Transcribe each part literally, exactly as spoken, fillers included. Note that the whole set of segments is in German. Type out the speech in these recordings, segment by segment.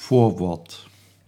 Vorwort: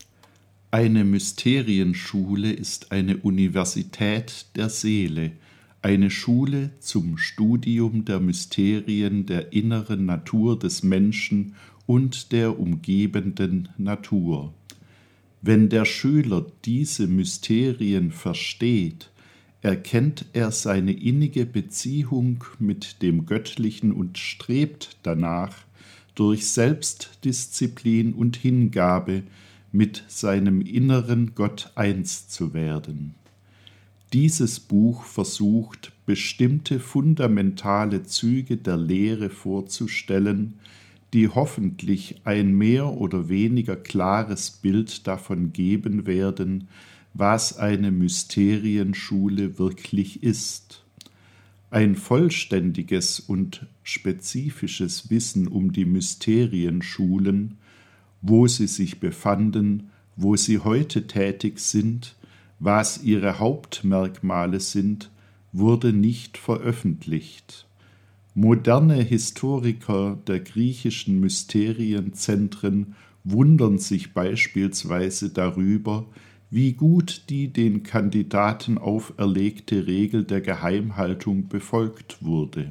Eine Mysterienschule ist eine Universität der Seele, eine Schule zum Studium der Mysterien der inneren Natur des Menschen und der umgebenden Natur. Wenn der Schüler diese Mysterien versteht, erkennt er seine innige Beziehung mit dem Göttlichen und strebt danach, durch Selbstdisziplin und Hingabe mit seinem inneren Gott eins zu werden. Dieses Buch versucht, bestimmte fundamentale Züge der Lehre vorzustellen, die hoffentlich ein mehr oder weniger klares Bild davon geben werden, was eine Mysterienschule wirklich ist. Ein vollständiges und spezifisches Wissen um die Mysterienschulen, wo sie sich befanden, wo sie heute tätig sind, was ihre Hauptmerkmale sind, wurde nicht veröffentlicht. Moderne Historiker der griechischen Mysterienzentren wundern sich beispielsweise darüber, wie gut die den Kandidaten auferlegte Regel der Geheimhaltung befolgt wurde.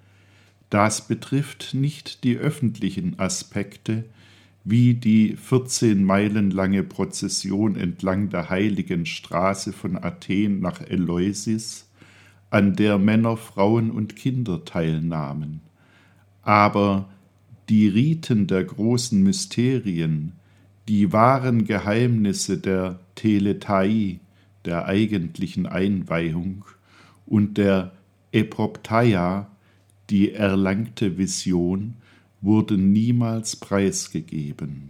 Das betrifft nicht die öffentlichen Aspekte, wie die vierzehn Meilen lange Prozession entlang der heiligen Straße von Athen nach Eleusis, an der Männer, Frauen und Kinder teilnahmen. Aber die Riten der großen Mysterien, die wahren Geheimnisse der Teletai, der eigentlichen Einweihung, und der Eproptaia, die erlangte Vision, wurden niemals preisgegeben.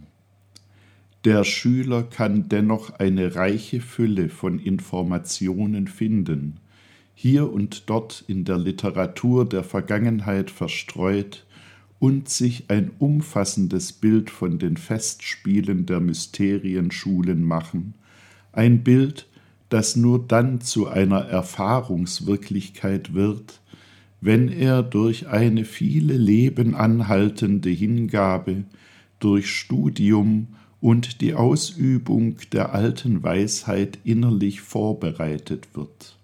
Der Schüler kann dennoch eine reiche Fülle von Informationen finden, hier und dort in der Literatur der Vergangenheit verstreut, und sich ein umfassendes Bild von den Festspielen der Mysterienschulen machen, ein Bild, das nur dann zu einer Erfahrungswirklichkeit wird, wenn er durch eine viele Leben anhaltende Hingabe, durch Studium und die Ausübung der alten Weisheit innerlich vorbereitet wird.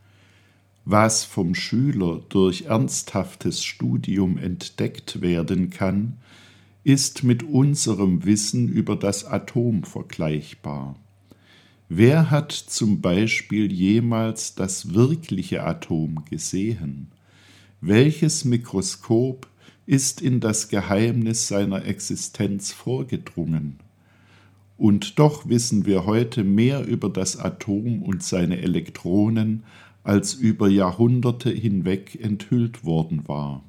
Was vom Schüler durch ernsthaftes Studium entdeckt werden kann, ist mit unserem Wissen über das Atom vergleichbar. Wer hat zum Beispiel jemals das wirkliche Atom gesehen? Welches Mikroskop ist in das Geheimnis seiner Existenz vorgedrungen? Und doch wissen wir heute mehr über das Atom und seine Elektronen, als über Jahrhunderte hinweg enthüllt worden war.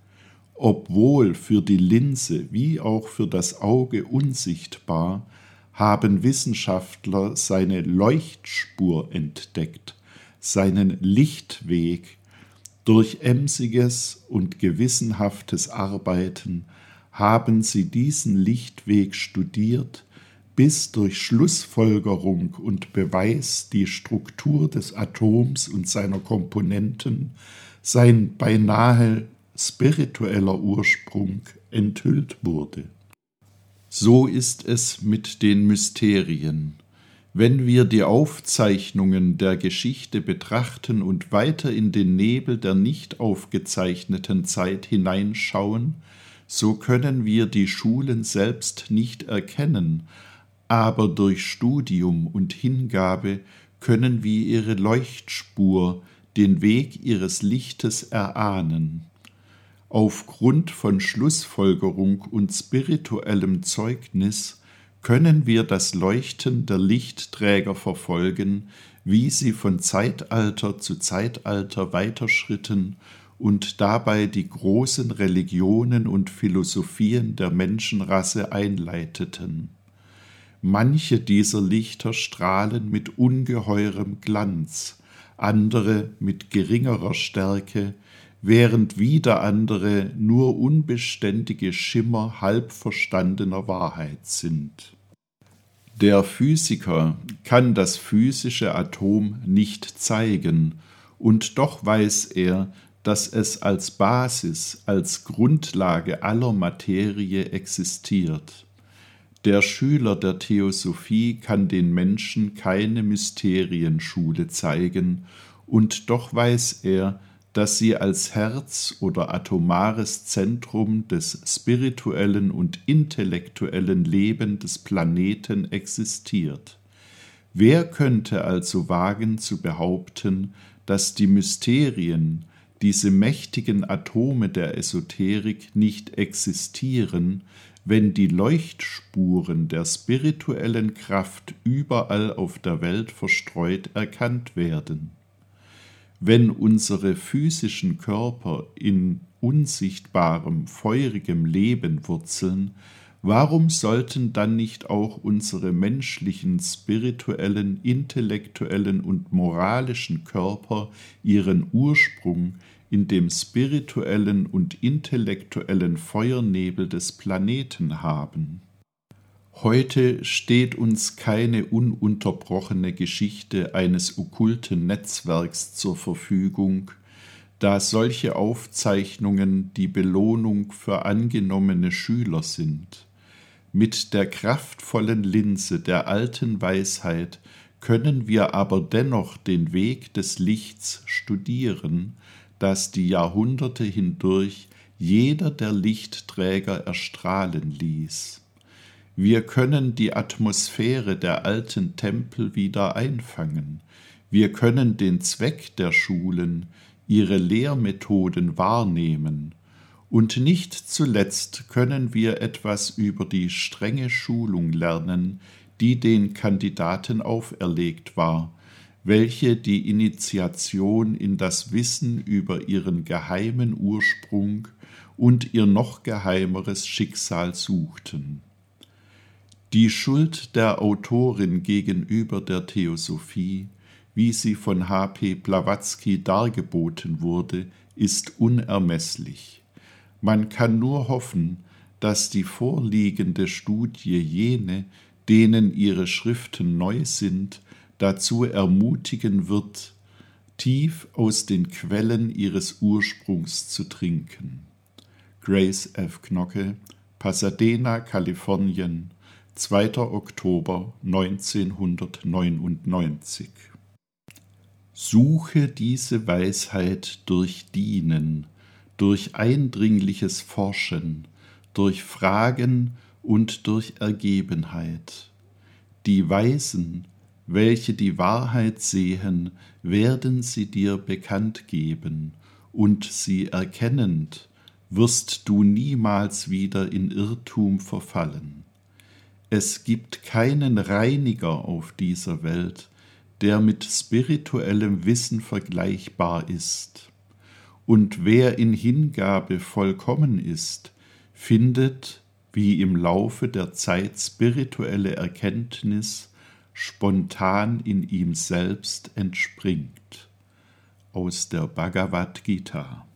Obwohl für die Linse wie auch für das Auge unsichtbar, haben Wissenschaftler seine Leuchtspur entdeckt, seinen Lichtweg. Durch emsiges und gewissenhaftes Arbeiten haben sie diesen Lichtweg studiert, bis durch Schlussfolgerung und Beweis die Struktur des Atoms und seiner Komponenten, sein beinahe spiritueller Ursprung, enthüllt wurde. So ist es mit den Mysterien. Wenn wir die Aufzeichnungen der Geschichte betrachten und weiter in den Nebel der nicht aufgezeichneten Zeit hineinschauen, so können wir die Schulen selbst nicht erkennen, aber durch Studium und Hingabe können wir ihre Leuchtspur, den Weg ihres Lichtes erahnen. Aufgrund von Schlussfolgerung und spirituellem Zeugnis können wir das Leuchten der Lichtträger verfolgen, wie sie von Zeitalter zu Zeitalter weiterschritten und dabei die großen Religionen und Philosophien der Menschenrasse einleiteten. Manche dieser Lichter strahlen mit ungeheurem Glanz, andere mit geringerer Stärke, während wieder andere nur unbeständige Schimmer halb verstandener Wahrheit sind. Der Physiker kann das physische Atom nicht zeigen, und doch weiß er, dass es als Basis, als Grundlage aller Materie existiert. Der Schüler der Theosophie kann den Menschen keine Mysterienschule zeigen, und doch weiß er, dass sie als Herz oder atomares Zentrum des spirituellen und intellektuellen Lebens des Planeten existiert. Wer könnte also wagen zu behaupten, dass die Mysterien, diese mächtigen Atome der Esoterik, nicht existieren, wenn die Leuchtspuren der spirituellen Kraft überall auf der Welt verstreut erkannt werden? Wenn unsere physischen Körper in unsichtbarem, feurigem Leben wurzeln, warum sollten dann nicht auch unsere menschlichen, spirituellen, intellektuellen und moralischen Körper ihren Ursprung in dem spirituellen und intellektuellen Feuernebel des Planeten haben? Heute steht uns keine ununterbrochene Geschichte eines okkulten Netzwerks zur Verfügung, da solche Aufzeichnungen die Belohnung für angenommene Schüler sind. Mit der kraftvollen Linse der alten Weisheit können wir aber dennoch den Weg des Lichts studieren, das die Jahrhunderte hindurch jeder der Lichtträger erstrahlen ließ. Wir können die Atmosphäre der alten Tempel wieder einfangen. Wir können den Zweck der Schulen, ihre Lehrmethoden wahrnehmen. Und nicht zuletzt können wir etwas über die strenge Schulung lernen, die den Kandidaten auferlegt war, welche die Initiation in das Wissen über ihren geheimen Ursprung und ihr noch geheimeres Schicksal suchten. Die Schuld der Autorin gegenüber der Theosophie, wie sie von H P Blavatsky dargeboten wurde, ist unermesslich. Man kann nur hoffen, dass die vorliegende Studie jene, denen ihre Schriften neu sind, dazu ermutigen wird, tief aus den Quellen ihres Ursprungs zu trinken. Grace F. Knocke, Pasadena, Kalifornien, zweiter Oktober neunzehnhundertneunundneunzig. Suche diese Weisheit durch Dienen, durch eindringliches Forschen, durch Fragen und durch Ergebenheit. Die Weisen, welche die Wahrheit sehen, werden sie dir bekannt geben, und sie erkennend, wirst du niemals wieder in Irrtum verfallen. Es gibt keinen Reiniger auf dieser Welt, der mit spirituellem Wissen vergleichbar ist. Und wer in Hingabe vollkommen ist, findet, wie im Laufe der Zeit spirituelle Erkenntnis spontan in ihm selbst entspringt. Aus der Bhagavad Gita.